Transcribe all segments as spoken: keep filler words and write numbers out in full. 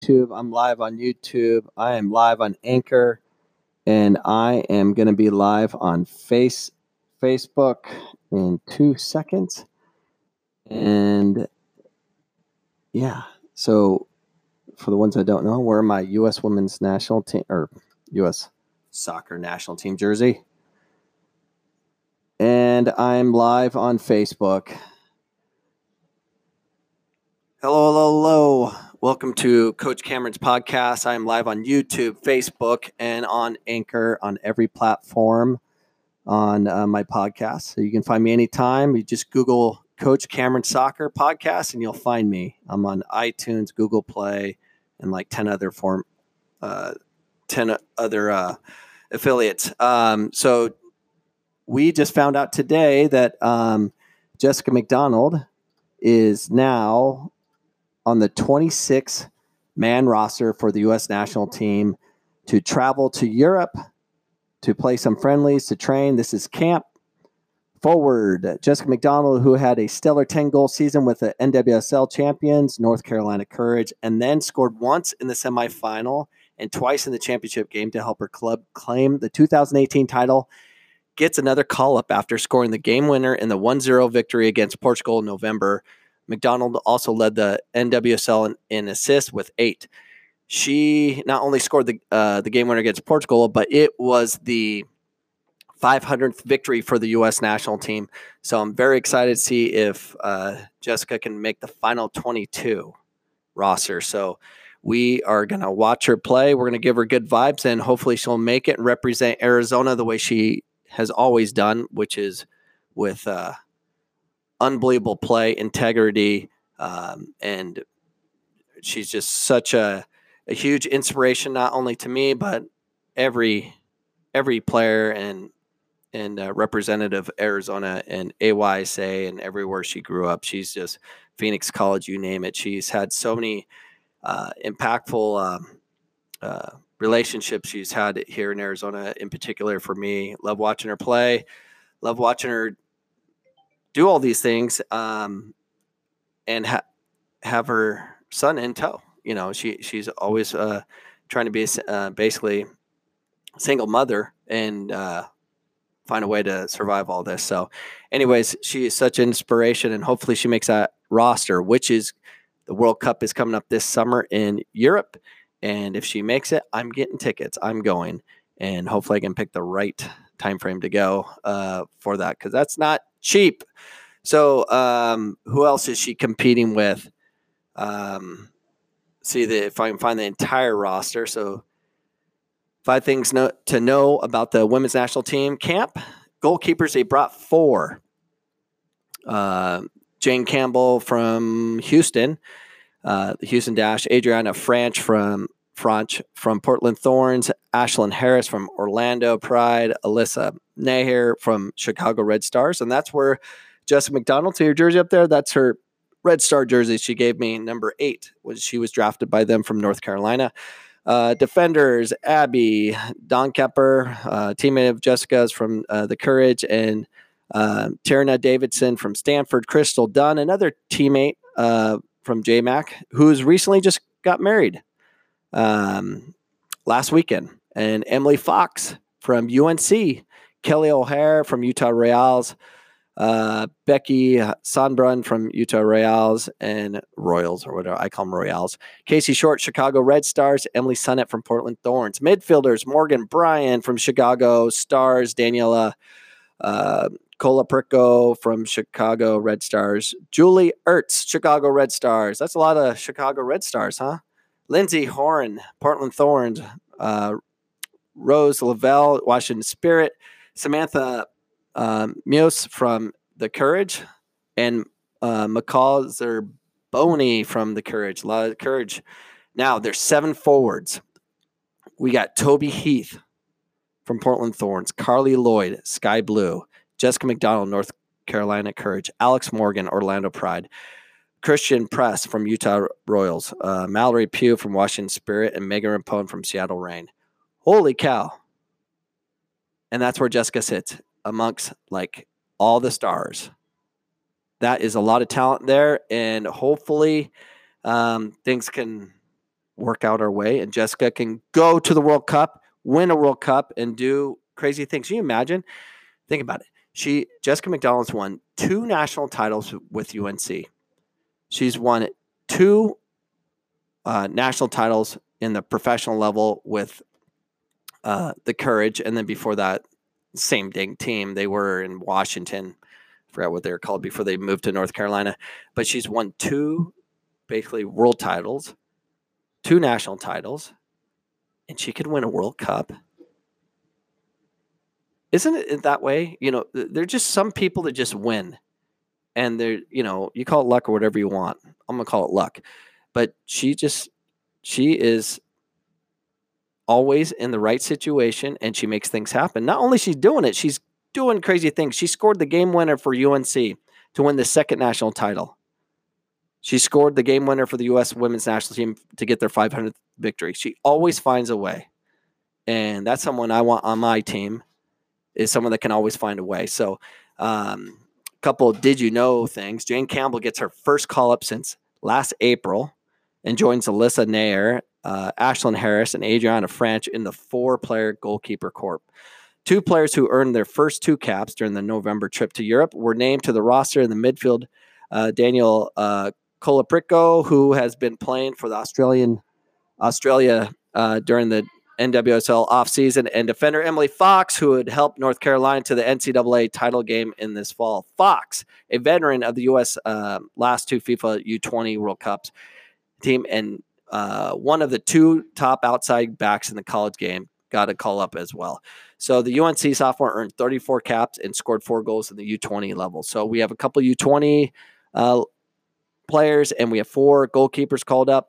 YouTube. I'm live on YouTube. I am live on Anchor, and I am going to be live on Face Facebook in two seconds. And yeah, so for the ones that don't know, we're my U S Women's National Team or U S Soccer National Team jersey. And I'm live on Facebook. Hello, hello, hello. Welcome to Coach Cameron's podcast. I am live on YouTube, Facebook, and on Anchor on every platform on uh, my podcast. So you can find me anytime. You just Google Coach Cameron Soccer Podcast and you'll find me. I'm on iTunes, Google Play, and like ten other form, uh, ten other uh, affiliates. Um, so we just found out today that um, Jessica McDonald is now on the twenty-six man roster for the U S national team to travel to Europe to play some friendlies, to train. This is camp. Forward, Jessica McDonald, who had a stellar ten-goal season with the N W S L champions, North Carolina Courage, and then scored once in the semifinal and twice in the championship game to help her club claim the two thousand eighteen title, gets another call-up after scoring the game winner in the one zero victory against Portugal in November. McDonald also led the N W S L in, in assists with eight. She not only scored the uh, the game winner against Portugal, but it was the five hundredth victory for the U S national team. So I'm very excited to see if uh, Jessica can make the final twenty-two roster. So we are going to watch her play. We're going to give her good vibes, and hopefully she'll make it and represent Arizona the way she has always done, which is with uh, unbelievable play, integrity, um, and she's just such a, a huge inspiration, not only to me, but every every player and and uh, representative of Arizona and A Y S A and everywhere she grew up. She's just Phoenix College, you name it. She's had so many uh, impactful um, uh, relationships she's had here in Arizona, in particular for me. Love watching her play. Love watching her do all these things um, and ha- have her son in tow. You know, she she's always uh, trying to be uh, basically a single mother and uh, find a way to survive all this. So anyways, she is such an inspiration, and hopefully she makes that roster, which is the World Cup is coming up this summer in Europe. And if she makes it, I'm getting tickets. I'm going, and hopefully I can pick the right time frame to go uh, for that, because that's not cheap. So um, who else is she competing with? Um, see the, if I can find the entire roster. So five things no, to know about the women's national team camp. Goalkeepers, they brought four. Uh, Jane Campbell from Houston, uh, the Houston Dash, Adriana Franch from Franch from Portland Thorns, Ashlyn Harris from Orlando Pride, Alyssa Naher from Chicago Red Stars. And that's where Jessica McDonald, see her jersey up there? That's her Red Star jersey she gave me, number eight, was she was drafted by them from North Carolina. Uh, defenders, Abby Donkepper, uh, teammate of Jessica's from uh, the Courage, and uh, Tarina Davidson from Stanford. Crystal Dunn, another teammate uh, from J MAC, who's recently just got married um, last weekend. And Emily Fox from U N C. Kelly O'Hare from Utah Royals. Uh, Becky Sonbrun from Utah Royals and Royals, or whatever I call them, Royals. Casey Short, Chicago Red Stars. Emily Sunnett from Portland Thorns. Midfielders, Morgan Bryan from Chicago Stars. Daniela uh, Colaprico from Chicago Red Stars. Julie Ertz, Chicago Red Stars. That's a lot of Chicago Red Stars, huh? Lindsay Horan, Portland Thorns. Uh, Rose Lavelle, Washington Spirit. Samantha Um, Muse from the Courage, and uh, McCall Zerboni from the Courage. A lot of Courage. Now, there's seven forwards. We got Toby Heath from Portland Thorns, Carly Lloyd, Sky Blue, Jessica McDonald, North Carolina Courage, Alex Morgan, Orlando Pride, Christian Press from Utah Royals, uh, Mallory Pugh from Washington Spirit, and Megan Rapone from Seattle Reign. Holy cow. And that's where Jessica sits, amongst like all the stars. That is a lot of talent there, and hopefully um, things can work out our way, and Jessica can go to the World Cup, win a World Cup, and do crazy things. Can you imagine? Think about it. She Jessica McDonald's won two national titles with U N C. She's won two uh, national titles in the professional level with uh, the Courage, and then before that, same dang team. They were in Washington. I forgot what they were called before they moved to North Carolina. But she's won two, basically, world titles, two national titles, and she could win a World Cup. Isn't it that way? You know, there are just some people that just win. And they're, you know, you call it luck or whatever you want. I'm going to call it luck. But she just, she is always in the right situation, and she makes things happen. Not only she's doing it, she's doing crazy things. She scored the game winner for U N C to win the second national title. She scored the game winner for the U S women's national team to get their five hundredth victory. She always finds a way. And that's someone I want on my team, is someone that can always find a way. So, um, a couple of did you know things. Jane Campbell gets her first call-up since last April and joins Alyssa Nair, uh, Ashlyn Harris, and Adriana French in the four-player goalkeeper corps. Two players who earned their first two caps during the November trip to Europe were named to the roster in the midfield. Uh, Daniel uh, Colaprico, who has been playing for the Australian Australia uh, during the N W S L offseason, and defender Emily Fox, who had helped North Carolina to the N C double A title game in this fall. Fox, a veteran of the U S uh, last two FIFA U twenty World Cups team, and uh, one of the two top outside backs in the college game, got a call up as well. So the U N C sophomore earned thirty-four caps and scored four goals in the U twenty level. So we have a couple U twenty uh, players, and we have four goalkeepers called up,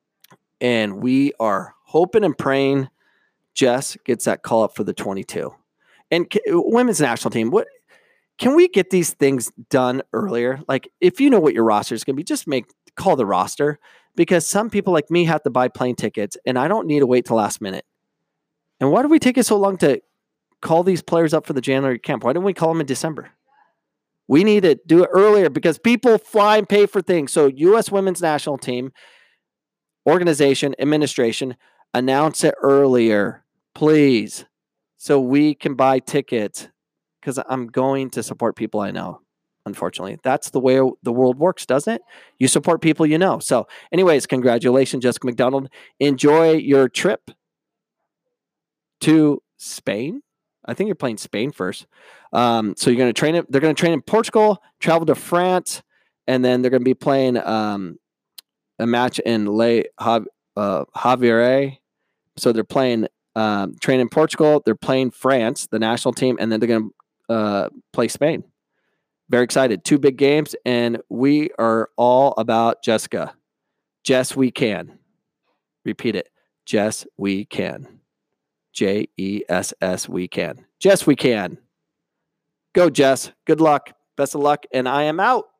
and we are hoping and praying Jess gets that call up for the twenty-two. And c- women's national team, what can we get these things done earlier? Like, if you know what your roster is going to be, just make call the roster, because some people like me have to buy plane tickets, and I don't need to wait till last minute. And why do we take it so long to call these players up for the January camp? Why didn't we call them in December? We need to do it earlier, because people fly and pay for things. So U S women's national team, organization, administration, announce it earlier, please, so we can buy tickets, because I'm going to support people I know. Unfortunately, that's the way the world works, doesn't it? You support people you know. So anyways, congratulations, Jessica McDonald. Enjoy your trip to Spain. I think you're playing Spain first. Um, so you're going to train it. They're going to train in Portugal, travel to France, and then they're going to be playing um, a match in Le uh, Havre. So they're playing, um, training in Portugal. They're playing France, the national team, and then they're going to uh, play Spain. Very excited. Two big games, and we are all about Jessica. Jess, we can. Repeat it. Jess, we can. J E S S, we can. Jess, we can. Go, Jess. Good luck. Best of luck, and I am out.